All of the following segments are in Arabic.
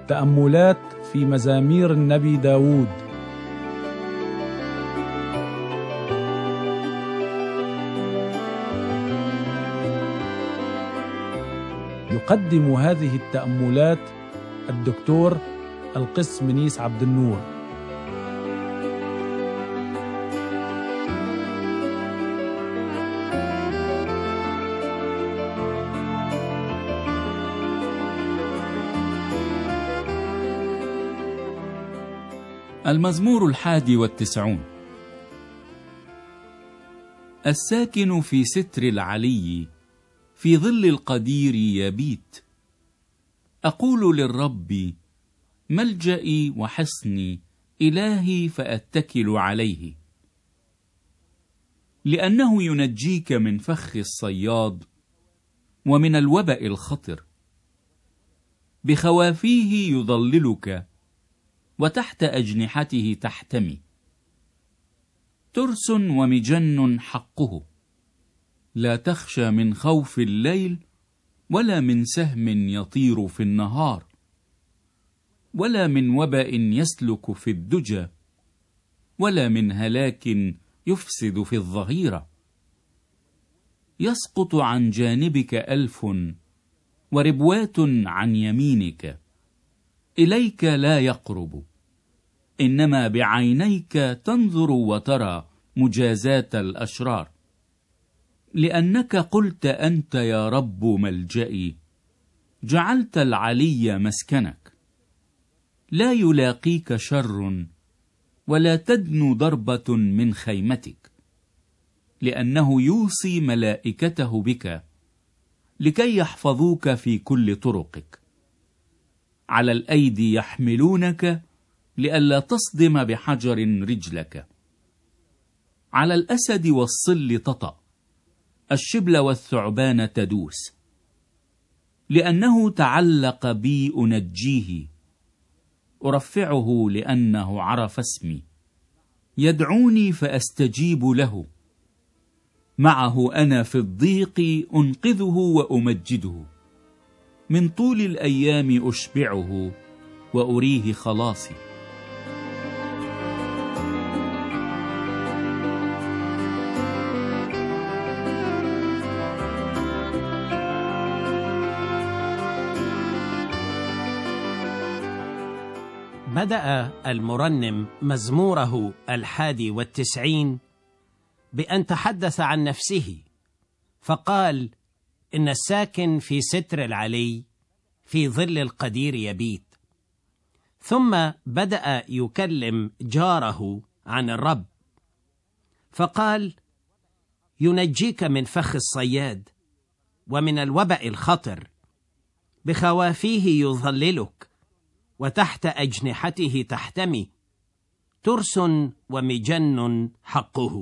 تأملات في مزامير النبي داود. يقدم هذه التأملات الدكتور القس منيس عبد النور. المزمور 91. الساكن في ستر العلي في ظل القدير يبيت. أقول للرب ملجئي وحصني، إلهي فأتكل عليه. لأنه ينجيك من فخ الصياد ومن الوباء الخطر. بخوافيه يظللك وتحت أجنحته تحتمي. ترس ومجن حقه، لا تخشى من خوف الليل ولا من سهم يطير في النهار، ولا من وباء يسلك في الدجى، ولا من هلاك يفسد في الظهيرة. يسقط عن جانبك 1000 وربوات عن يمينك، إليك لا يقرب. إنما بعينيك تنظر وترى مجازات الأشرار. لأنك قلت أنت يا رب ملجئي، جعلت العلي مسكنك. لا يلاقيك شر ولا تدنو ضربة من خيمتك، لأنه يوصي ملائكته بك لكي يحفظوك في كل طرقك. على الأيدي يحملونك لئلا تصدم بحجر رجلك. على الأسد والصل تطأ، الشبل والثعبان تدوس. لأنه تعلق بي أنجيه، أرفعه لأنه عرف اسمي. يدعوني فأستجيب له، معه أنا في الضيق أنقذه وأمجده. من طول الأيام أشبعه وأريه خلاصي. بدأ المرنم مزموره 91 بأن تحدث عن نفسه، فقال: إن الساكن في ستر العلي في ظل القدير يبيت. ثم بدأ يكلم جاره عن الرب، فقال: ينجيك من فخ الصياد ومن الوباء الخطر. بخوافيه يظللك وتحت أجنحته تحتمي. ترس ومجن حقه.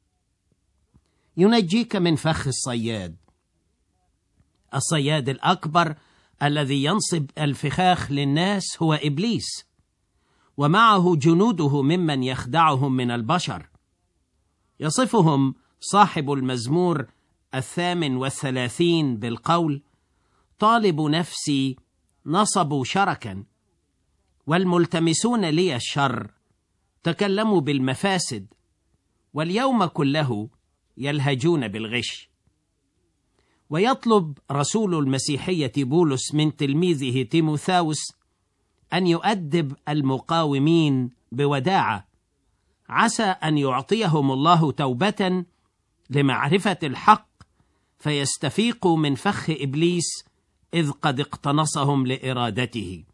ينجيك من فخ الصياد. الصياد الأكبر الذي ينصب الفخاخ للناس هو إبليس، ومعه جنوده ممن يخدعهم من البشر. يصفهم صاحب المزمور 38 بالقول: طالب نفسي نصبوا شركا، والملتمسون لي الشر تكلموا بالمفاسد، واليوم كله يلهجون بالغش. ويطلب رسول المسيحية بولس من تلميذه تيموثاوس أن يؤدب المقاومين بوداعة، عسى أن يعطيهم الله توبة لمعرفة الحق، فيستفيقوا من فخ إبليس إذ قد اقتنصهم لإرادته.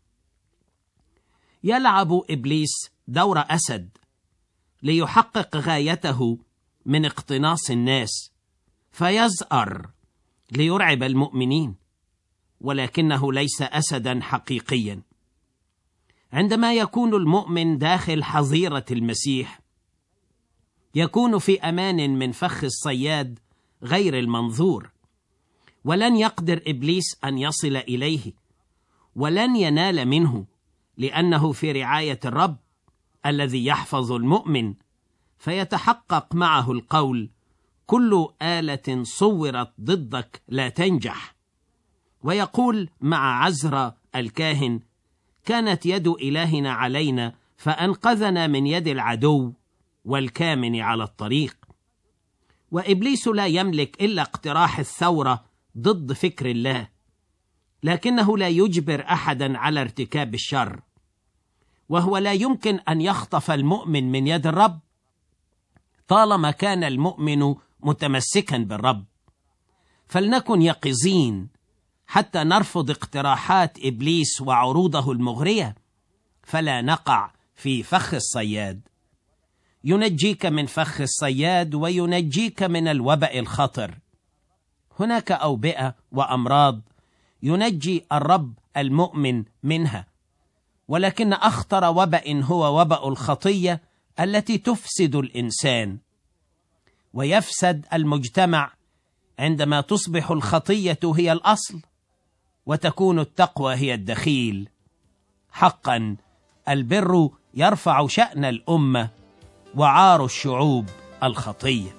يلعب إبليس دور أسد ليحقق غايته من اقتناص الناس، فيزأر ليرعب المؤمنين، ولكنه ليس أسدا حقيقيا. عندما يكون المؤمن داخل حظيرة المسيح، يكون في أمان من فخ الصياد غير المنظور، ولن يقدر إبليس أن يصل إليه، ولن ينال منه، لأنه في رعاية الرب الذي يحفظ المؤمن. فيتحقق معه القول: كل آلة صورت ضدك لا تنجح. ويقول مع عزرا الكاهن: كانت يد إلهنا علينا فأنقذنا من يد العدو والكامن على الطريق. وإبليس لا يملك إلا اقتراح الثورة ضد فكر الله، لكنه لا يجبر أحدا على ارتكاب الشر، وهو لا يمكن أن يخطف المؤمن من يد الرب طالما كان المؤمن متمسكا بالرب. فلنكن يقظين حتى نرفض اقتراحات إبليس وعروضه المغرية، فلا نقع في فخ الصياد. ينجيك من فخ الصياد وينجيك من الوباء الخطر. هناك أوبئة وأمراض ينجي الرب المؤمن منها، ولكن أخطر وباء هو وباء الخطية التي تفسد الإنسان، ويفسد المجتمع عندما تصبح الخطية هي الأصل وتكون التقوى هي الدخيل. حقا البر يرفع شأن الأمة وعار الشعوب الخطية.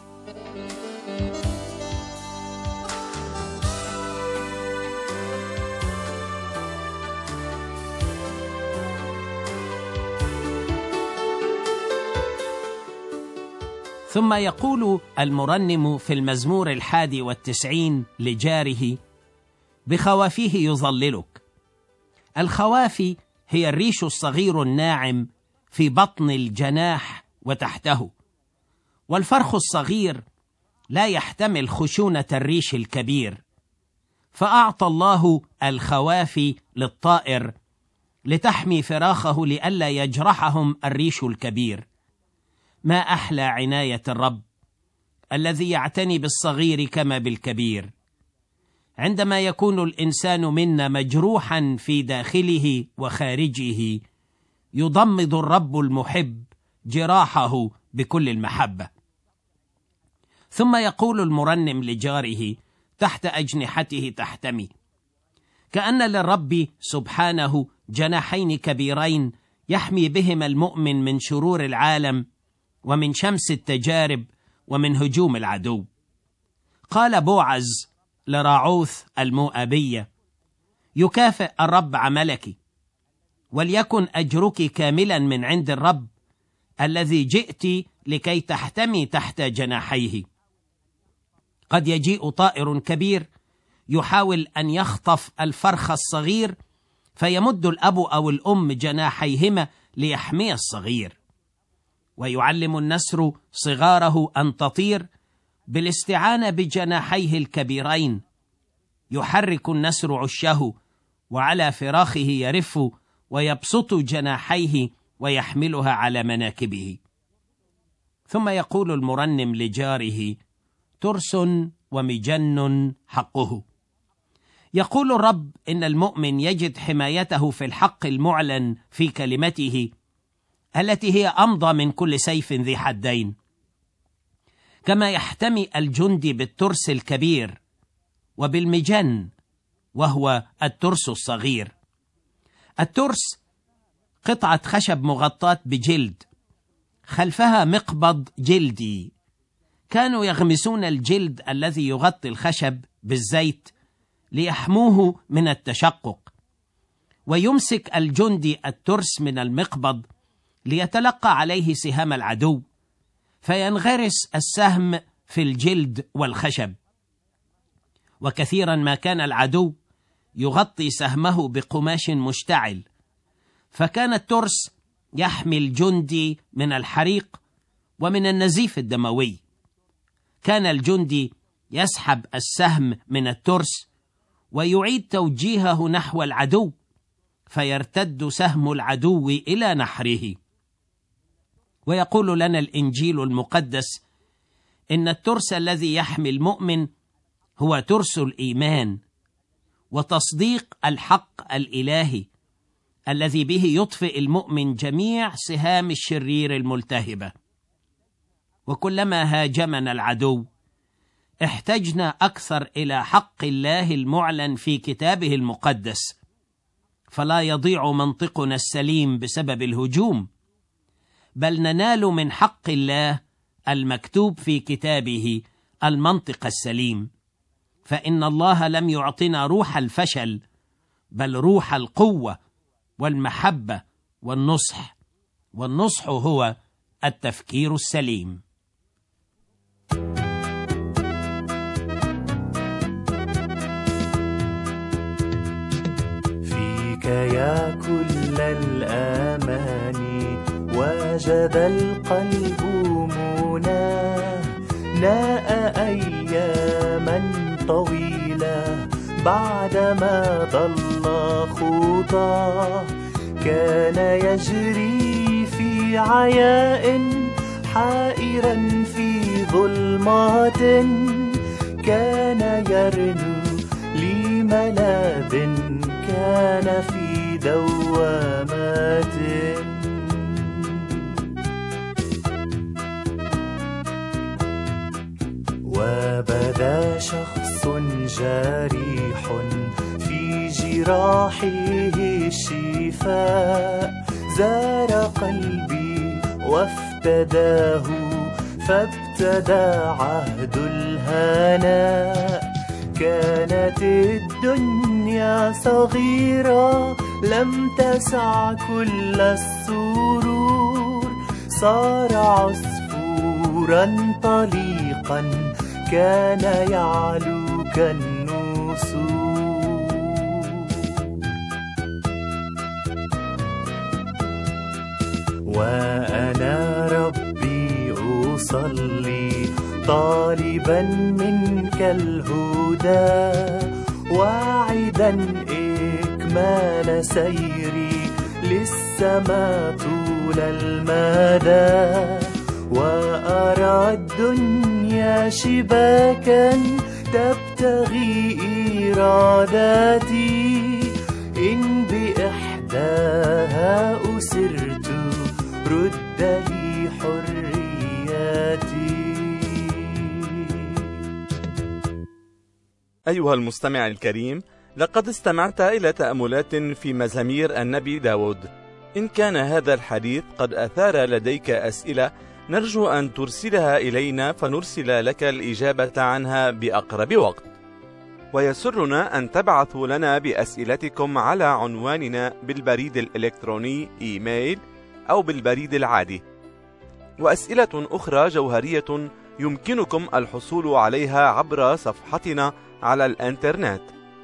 ثم يقول المرنم في المزمور 91 لجاره: بخوافيه يظللك. الخوافي هي الريش الصغير الناعم في بطن الجناح وتحته، والفرخ الصغير لا يحتمل خشونة الريش الكبير، فأعطى الله الخوافي للطائر لتحمي فراخه لئلا يجرحهم الريش الكبير. ما أحلى عناية الرب الذي يعتني بالصغير كما بالكبير. عندما يكون الإنسان منا مجروحا في داخله وخارجه، يضمد الرب المحب جراحه بكل المحبة. ثم يقول المرنم لجاره: تحت أجنحته تحتمي. كأن للرب سبحانه جناحين كبيرين يحمي بهما المؤمن من شرور العالم ومن شمس التجارب ومن هجوم العدو. قال بوعز لراعوث المؤابية: يكافئ الرب عملك، وليكن أجرك كاملا من عند الرب الذي جئت لكي تحتمي تحت جناحيه. قد يجيء طائر كبير يحاول أن يخطف الفرخ الصغير، فيمد الأب أو الأم جناحيهما ليحمي الصغير، ويعلم النسر صغاره أن تطير بالاستعانة بجناحيه الكبيرين. يحرك النسر عشه وعلى فراخه يرف ويبسط جناحيه ويحملها على مناكبه. ثم يقول المرنم لجاره: ترس ومجن حقه. يقول الرب إن المؤمن يجد حمايته في الحق المعلن في كلمته التي هي أمضى من كل سيف ذي حدين، كما يحتمي الجندي بالترس الكبير وبالمجن وهو الترس الصغير. الترس قطعة خشب مغطاة بجلد، خلفها مقبض جلدي. كانوا يغمسون الجلد الذي يغطي الخشب بالزيت ليحموه من التشقق، ويمسك الجندي الترس من المقبض ليتلقى عليه سهام العدو، فينغرس السهم في الجلد والخشب. وكثيرا ما كان العدو يغطي سهمه بقماش مشتعل، فكان الترس يحمي الجندي من الحريق ومن النزيف الدموي. كان الجندي يسحب السهم من الترس ويعيد توجيهه نحو العدو، فيرتد سهم العدو إلى نحره. ويقول لنا الإنجيل المقدس إن الترس الذي يحمي المؤمن هو ترس الإيمان وتصديق الحق الإلهي الذي به يطفئ المؤمن جميع سهام الشرير الملتهبة. وكلما هاجمنا العدو احتجنا أكثر إلى حق الله المعلن في كتابه المقدس، فلا يضيع منطقنا السليم بسبب الهجوم، بل ننال من حق الله المكتوب في كتابه المنطق السليم. فإن الله لم يعطنا روح الفشل، بل روح القوة والمحبة والنصح، والنصح هو التفكير السليم. فيك يا كل الأماني وجد القلب مناه، ناء أياما طويلة بعدما ضل خطاه، كان يجري في عياء حائرا في ظلمات، كان يرنو لملاذ كان في دوامات. وبدا شخص جريح في جراحه الشفاء، زار قلبي وافتداه، فابتدى عهد الهناء. كانت الدنيا صغيرة لم تسع كل السرور، صار عصفورا طليقا كان يعلو كالنسور. وأنا ربي أصلي طالبا منك الهدى، واعدا إكمال سيري للسماء طول المدى. وأرى الدنيا شباكا تبتغي إراداتي، إن بإحداها أسرت رد لي حرياتي. أيها المستمع الكريم، لقد استمعت إلى تأملات في مزامير النبي داود. إن كان هذا الحديث قد أثار لديك أسئلة، نرجو أن ترسلها إلينا فنرسل لك الإجابة عنها بأقرب وقت. ويسرنا أن تبعثوا لنا بأسئلتكم على عنواننا بالبريد الإلكتروني إيميل أو بالبريد العادي. وأسئلة أخرى جوهرية يمكنكم الحصول عليها عبر صفحتنا على الإنترنت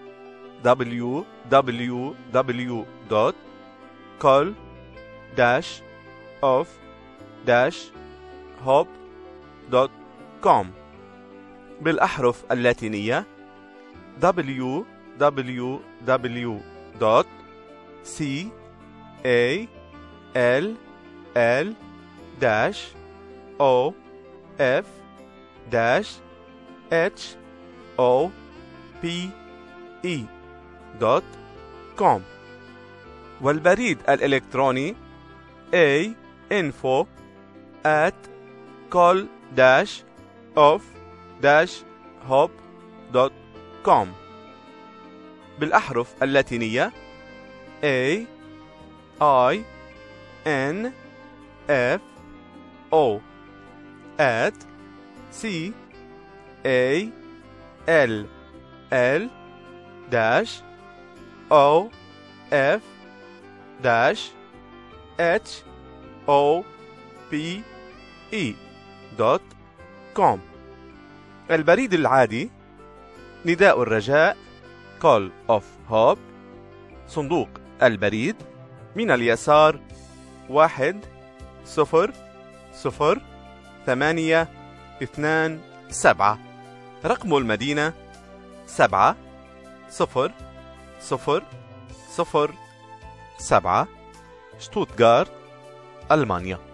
www.call-of-hope.com بالأحرف اللاتينية call-of-hope.com والبريد الإلكتروني info@call-of-hope.com بالأحرف اللاتينية CALL-OFF-CALL-OFF-HOPE.com البريد العادي نداء الرجاء Call of Hope، صندوق البريد من اليسار 1002827، رقم المدينة 70007، شتوتغارت، ألمانيا.